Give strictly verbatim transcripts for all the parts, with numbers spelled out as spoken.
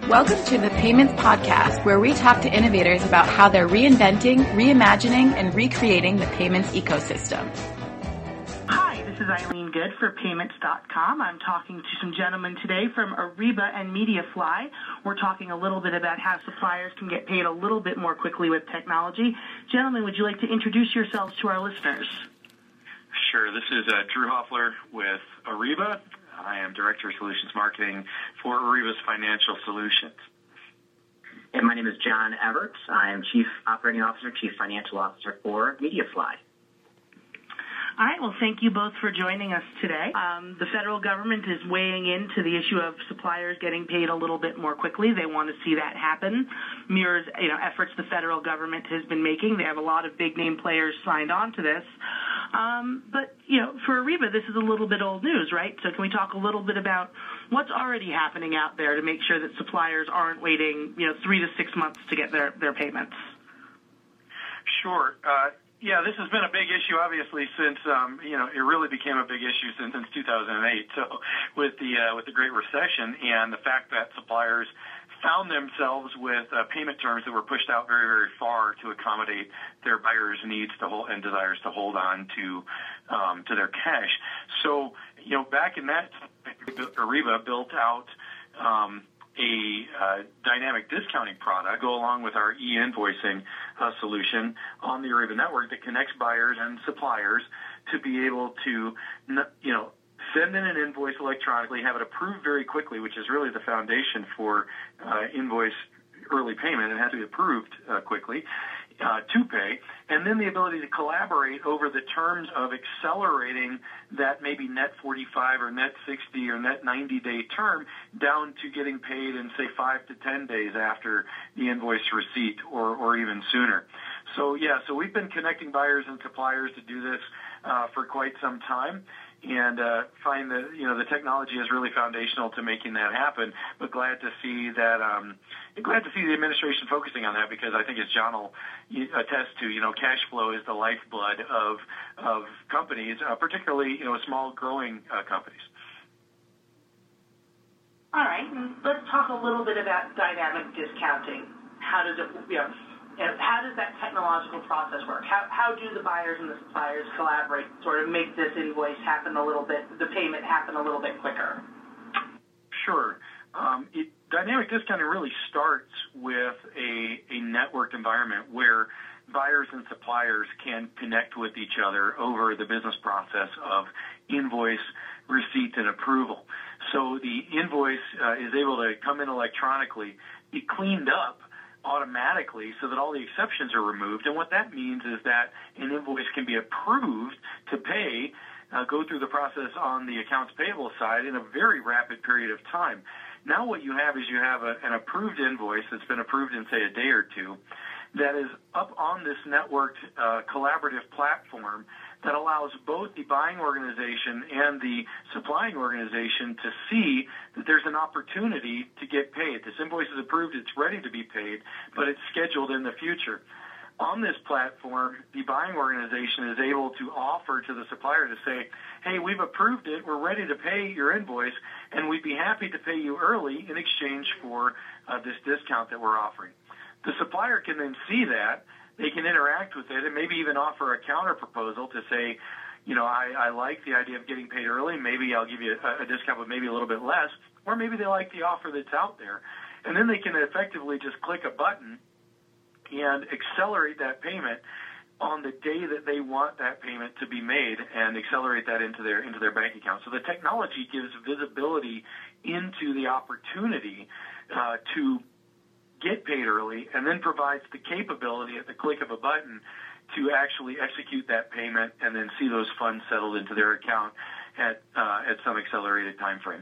Welcome to the Payments Podcast, where we talk to innovators about how they're reinventing, reimagining, and recreating the payments ecosystem. Hi, this is Eileen Good for Payments dot com. I'm talking to some gentlemen today from Ariba and MediaFly. We're talking a little bit about how suppliers can get paid a little bit more quickly with technology. Gentlemen, would you like to introduce yourselves to our listeners? Sure. This is uh, Drew Hoffler with Ariba. I am Director of Solutions Marketing for Ariba's Financial Solutions. And my name is John Everts. I am Chief Operating Officer, Chief Financial Officer for MediaFly. All right. Well, thank you both for joining us today. Um, the federal government is weighing into the issue of suppliers getting paid a little bit more quickly. They want to see that happen. Mirrors, you know, efforts the federal government has been making. They have a lot of big-name players signed on to this. Um, but, you know, for Ariba, this is a little bit old news, right? So can we talk a little bit about what's already happening out there to make sure that suppliers aren't waiting, you know, three to six months to get their, their payments? Sure. Uh, yeah, this has been a big issue, obviously, since, um, you know, it really became a big issue since, since two thousand eight. So with the, uh, with the Great Recession and the fact that suppliers found themselves with uh, payment terms that were pushed out very, very far to accommodate their buyers' needs to hold and desires to hold on to um, to their cash. So, you know, back in that, Ariba built out um, a uh, dynamic discounting product go along with our e-invoicing uh, solution on the Ariba network that connects buyers and suppliers to be able to, you know, send in an invoice electronically, have it approved very quickly, which is really the foundation for uh, invoice early payment. It has to be approved uh, quickly uh, to pay, and then the ability to collaborate over the terms of accelerating that maybe net forty-five or net sixty or net ninety-day term down to getting paid in, say, five to ten days after the invoice receipt or, or even sooner. So, yeah, so we've been connecting buyers and suppliers to do this uh, for quite some time. And uh, find that, you know, the technology is really foundational to making that happen. But glad to see that, um, glad to see the administration focusing on that, because I think, as John will attest to, you know, cash flow is the lifeblood of of companies, uh, particularly, you know, small growing uh, companies. All right, let's talk a little bit about dynamic discounting. How does it, you know, how does that technological process work? How how do the buyers and the suppliers collaborate, sort of make this invoice happen a little bit, the payment happen a little bit quicker? Sure. Um, it, dynamic discounting really starts with a, a networked environment where buyers and suppliers can connect with each other over the business process of invoice receipt and approval. So the invoice uh, is able to come in electronically, be cleaned up automatically so that all the exceptions are removed. And what that means is that an invoice can be approved to pay, uh, go through the process on the accounts payable side in a very rapid period of time. Now what you have is you have a, an approved invoice that's been approved in, say, a day or two that is up on this networked uh, collaborative platform that allows both the buying organization and the supplying organization to see that there's an opportunity to get paid. This invoice is approved, it's ready to be paid, but it's scheduled in the future. On this platform, the buying organization is able to offer to the supplier to say, hey, we've approved it, we're ready to pay your invoice, and we'd be happy to pay you early in exchange for uh, this discount that we're offering. The supplier can then see that. They can interact with it and maybe even offer a counter proposal to say, you know, I, I like the idea of getting paid early. Maybe I'll give you a, a discount, but maybe a little bit less. Or maybe they like the offer that's out there. And then they can effectively just click a button and accelerate that payment on the day that they want that payment to be made and accelerate that into their into their bank account. So the technology gives visibility into the opportunity uh, to get paid early, and then provides the capability at the click of a button to actually execute that payment and then see those funds settled into their account at uh, at some accelerated time frame.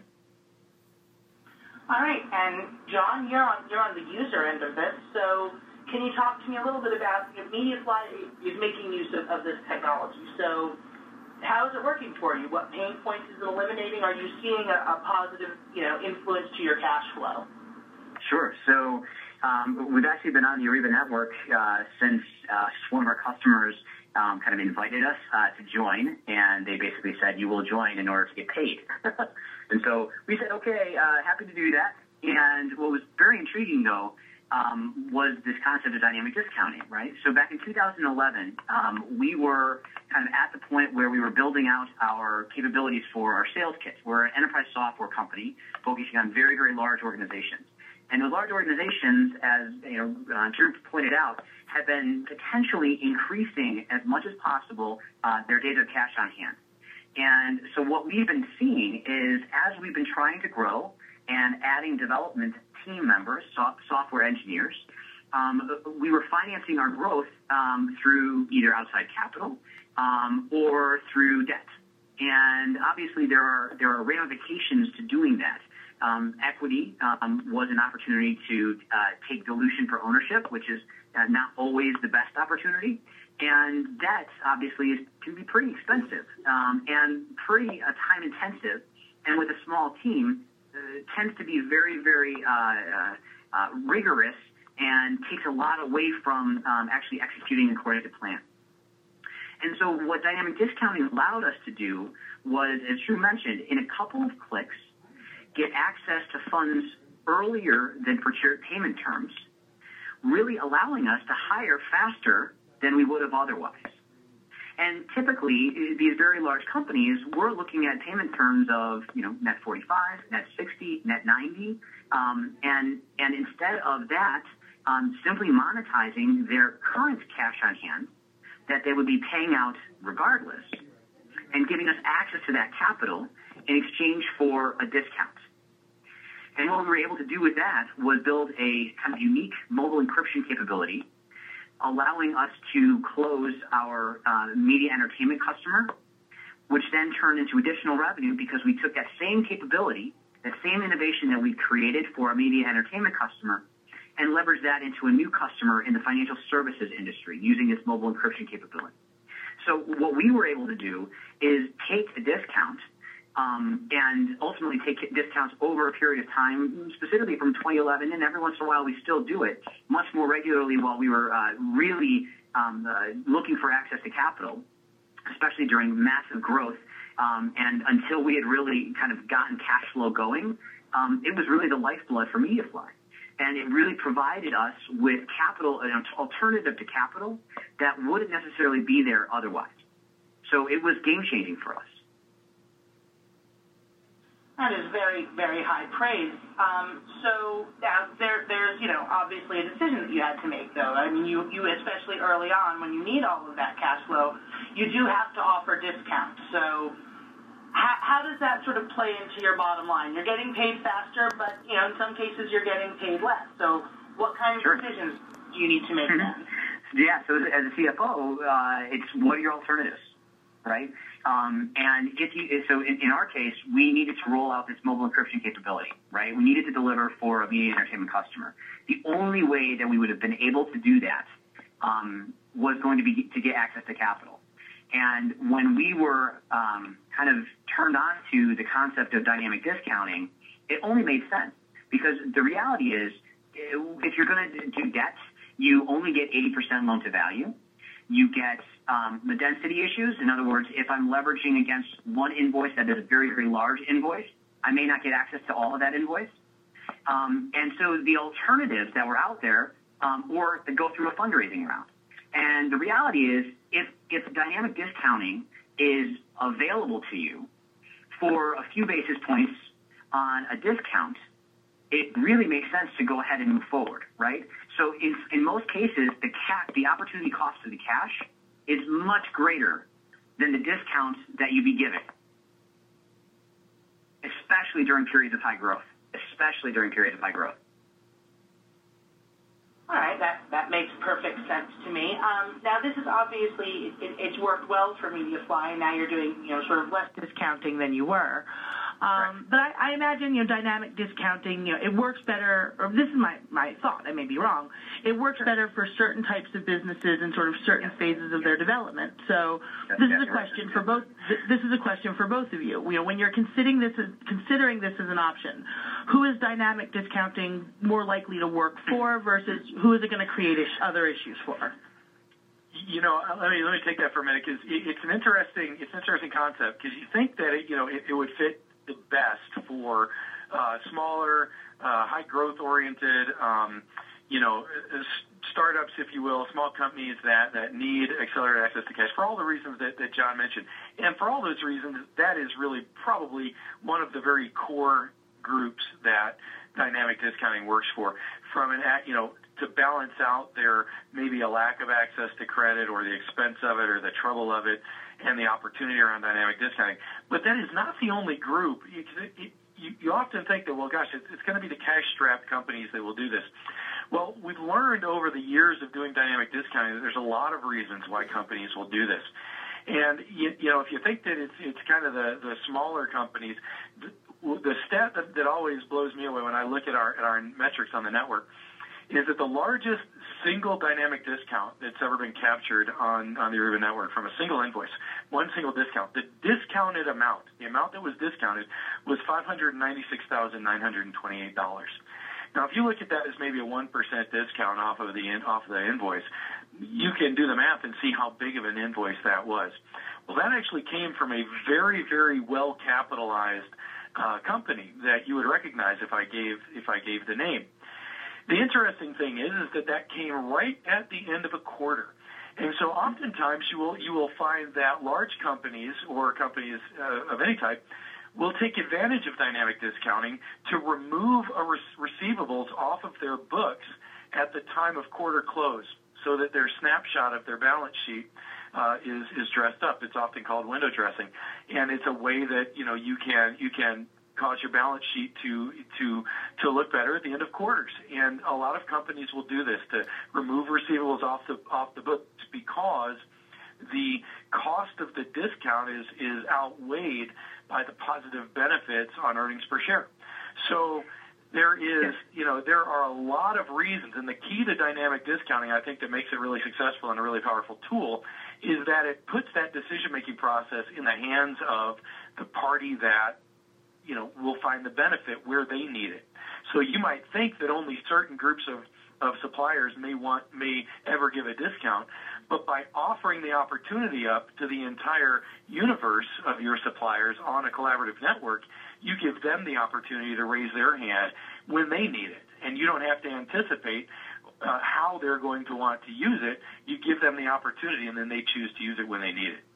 All right, and John, you're on you're on the user end of this, so can you talk to me a little bit about, you know, MediaFly is making use of, of this technology. So how is it working for you? What pain points is it eliminating? Are you seeing a, a positive, you know, influence to your cash flow? Sure. So um, we've actually been on the Ariba network uh, since uh, one of our customers um, kind of invited us uh, to join, and they basically said, you will join in order to get paid. And so we said, okay, uh, happy to do that. And what was very intriguing, though, um, was this concept of dynamic discounting, right? So back in two thousand eleven, um, we were kind of at the point where we were building out our capabilities for our sales kits. We're an enterprise software company focusing on very, very large organizations. And those large organizations, as you know, uh, Drew pointed out, have been potentially increasing as much as possible uh, their days of cash on hand. And so what we've been seeing is as we've been trying to grow and adding development team members, soft, software engineers, um, we were financing our growth um, through either outside capital um, or through debt. And obviously there are there are ramifications to doing that. Um, equity um, was an opportunity to uh, take dilution for ownership, which is uh, not always the best opportunity. And debt, obviously, is, can be pretty expensive um, and pretty uh, time-intensive. And with a small team, uh, tends to be very, very uh, uh, uh, rigorous and takes a lot away from um, actually executing according to plan. And so what dynamic discounting allowed us to do was, as Drew mentioned, in a couple of clicks, get access to funds earlier than procured payment terms, really allowing us to hire faster than we would have otherwise. And typically, these very large companies were looking at payment terms of, you know, net forty-five, net sixty, net ninety, um, and and instead of that, um, simply monetizing their current cash on hand that they would be paying out regardless, and giving us access to that capital in exchange for a discount. And what we were able to do with that was build a kind of unique mobile encryption capability, allowing us to close our uh, media entertainment customer, which then turned into additional revenue because we took that same capability, that same innovation that we created for a media entertainment customer, and leveraged that into a new customer in the financial services industry using this mobile encryption capability. So what we were able to do is take a discount Um, and ultimately take discounts over a period of time, specifically from twenty eleven, and every once in a while we still do it much more regularly while we were uh, really um, uh, looking for access to capital, especially during massive growth. Um, and until we had really kind of gotten cash flow going, um, it was really the lifeblood for MediaFly. And it really provided us with capital, an alternative to capital that wouldn't necessarily be there otherwise. So it was game-changing for us. That is very, very high praise. Um, so now there, there's, you know, obviously a decision that you had to make, though. I mean, you, you especially early on when you need all of that cash flow, you do have to offer discounts. So how, how does that sort of play into your bottom line? You're getting paid faster, but, you know, in some cases you're getting paid less. So what kind of Sure. decisions do you need to make then? Yeah, so as a C F O, uh, it's what are your alternatives, right? Um, and if you, so in, in our case, we needed to roll out this mobile encryption capability, right? We needed to deliver for a media entertainment customer. The only way that we would have been able to do that um, was going to be to get access to capital. And when we were um, kind of turned on to the concept of dynamic discounting, it only made sense because the reality is if you're going to do debt, you only get eighty percent loan to value. You get um, the density issues. In other words, if I'm leveraging against one invoice that is a very, very large invoice, I may not get access to all of that invoice. Um, and so the alternatives that were out there um, or to go through a fundraising round. And the reality is if, if dynamic discounting is available to you for a few basis points on a discount, it really makes sense to go ahead and move forward, right? So in, in most cases, the ca- the opportunity cost of the cash is much greater than the discount that you'd be given, especially during periods of high growth, especially during periods of high growth. All right, that, that makes perfect sense to me. Um, now, this is obviously, it, it's worked well for MediaFly, and now you're doing, you know, sort of less discounting than you were. Um, but I, I imagine, you know, dynamic discounting, you know, it works better, or this is my, my thought, I may be wrong, it works better for certain types of businesses and sort of certain phases of their development. So this is a question for both, this is a question for both of you. You know, when you're considering this as, considering this as an option, who is dynamic discounting more likely to work for versus who is it going to create ish, other issues for? You know, let me let me take that for a minute because it's an interesting it's an interesting concept because you think that it, you know it, it would fit the best for uh, smaller, uh, high growth oriented, um, you know, startups, if you will, small companies that, that need accelerated access to cash for all the reasons that, that John mentioned. And for all those reasons, that is really probably one of the very core groups that dynamic discounting works for. From an, you know, to balance out their maybe a lack of access to credit or the expense of it or the trouble of it and the opportunity around dynamic discounting. But that is not the only group. It, it, you, you often think that, well, gosh, it's, it's going to be the cash-strapped companies that will do this. Well, we've learned over the years of doing dynamic discounting that there's a lot of reasons why companies will do this. And, you, you know, if you think that it's, it's kind of the, the smaller companies, the, the stat that, that always blows me away when I look at our, at our metrics on the network is that the largest single dynamic discount that's ever been captured on, on the Ariba network from a single invoice, one single discount, the discounted amount, the amount that was discounted was five hundred ninety-six thousand nine hundred twenty-eight dollars. Now, if you look at that as maybe a one percent discount off of the off of the invoice, you can do the math and see how big of an invoice that was. Well, that actually came from a very, very well capitalized uh, company that you would recognize if I gave if I gave the name. The interesting thing is, is that that came right at the end of a quarter. And so oftentimes you will you will find that large companies or companies uh, of any type will take advantage of dynamic discounting to remove a re- receivables off of their books at the time of quarter close so that their snapshot of their balance sheet uh, is, is dressed up. It's often called window dressing. And it's a way that, you know, you can you can cause your balance sheet to to to look better at the end of quarters. And a lot of companies will do this to remove receivables off the off the books because the cost of the discount is is outweighed by the positive benefits on earnings per share. So there is, you know, there are a lot of reasons, and the key to dynamic discounting, I think, that makes it really successful and a really powerful tool is that it puts that decision-making process in the hands of the party that, you know, will find the benefit where they need it. So you might think that only certain groups of, of suppliers may want, may ever give a discount, but by offering the opportunity up to the entire universe of your suppliers on a collaborative network, you give them the opportunity to raise their hand when they need it. And you don't have to anticipate uh, how they're going to want to use it. You give them the opportunity, and then they choose to use it when they need it.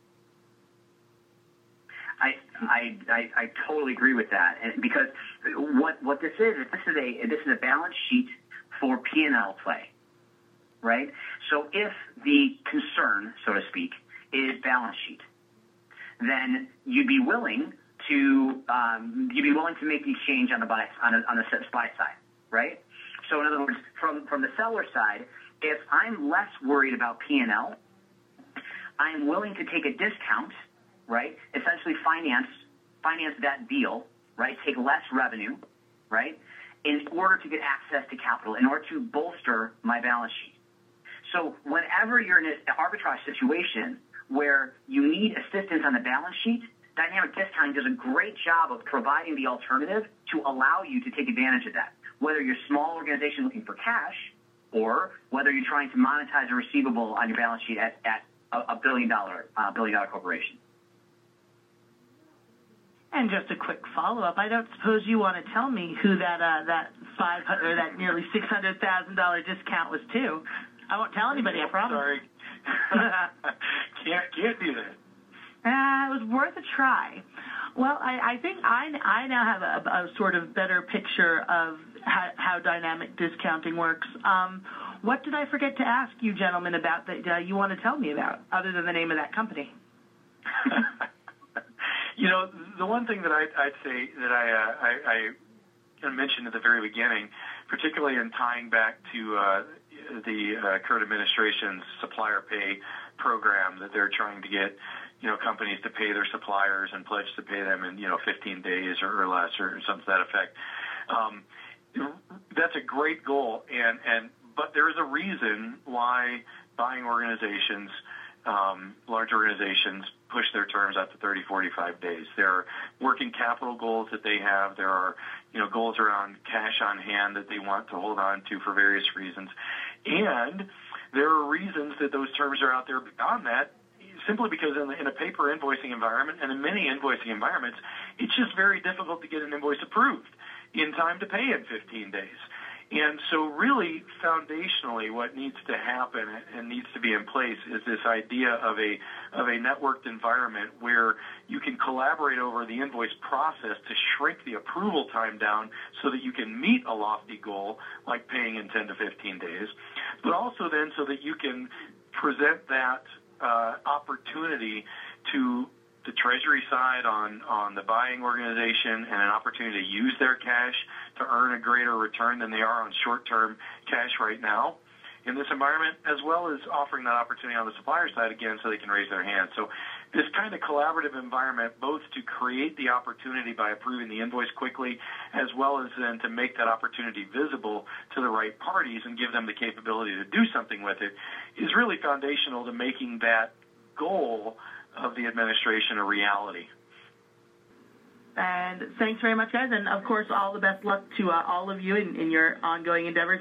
I, I, I, I totally agree with that, and because what what this is, this is a this is a balance sheet for P and L play, right? So if the concern, so to speak, is balance sheet, then you'd be willing to um, you'd be willing to make the exchange on the buy on, a, on the supply side, right? So in other words, from from the seller side, if I'm less worried about P and L, I'm willing to take a discount. Right? Essentially finance, finance that deal, right? Take less revenue, right? In order to get access to capital, in order to bolster my balance sheet. So whenever you're in an arbitrage situation where you need assistance on the balance sheet, dynamic discounting does a great job of providing the alternative to allow you to take advantage of that. Whether you're a small organization looking for cash or whether you're trying to monetize a receivable on your balance sheet at, at a, a billion dollar, uh, billion dollar corporation. And just a quick follow-up. I don't suppose you want to tell me who that uh, that five hundred or that nearly six hundred thousand dollar discount was to. I won't tell anybody. I promise. Sorry, can't can't do that. Uh, it was worth a try. Well, I, I think I, I now have a, a sort of better picture of how, how dynamic discounting works. Um, what did I forget to ask you gentlemen about that uh, you want to tell me about, other than the name of that company? You know, the one thing that I'd, I'd say that I, uh, I, I mentioned at the very beginning, particularly in tying back to uh, the uh, current administration's supplier pay program that they're trying to get, you know, companies to pay their suppliers and pledge to pay them in, you know, fifteen days or, or less or something to that effect. Um, that's a great goal, and, and but there is a reason why buying organizations, um, large organizations, push their terms out to thirty, forty-five days. There are working capital goals that they have. There are, you know, goals around cash on hand that they want to hold on to for various reasons. And there are reasons that those terms are out there beyond that, simply because in, the, in a paper invoicing environment and in many invoicing environments, it's just very difficult to get an invoice approved. in time to pay in fifteen days. And so really, foundationally, what needs to happen and needs to be in place is this idea of a of a networked environment where you can collaborate over the invoice process to shrink the approval time down so that you can meet a lofty goal like paying in ten to fifteen days, but also then so that you can present that uh, opportunity to the Treasury side on, on the buying organization and an opportunity to use their cash to earn a greater return than they are on short-term cash right now in this environment, as well as offering that opportunity on the supplier side again so they can raise their hand. So this kind of collaborative environment, both to create the opportunity by approving the invoice quickly, as well as then to make that opportunity visible to the right parties and give them the capability to do something with it, is really foundational to making that goal of the administration a reality. And thanks very much, guys. And, of course, all the best luck to uh, all of you in, in your ongoing endeavors.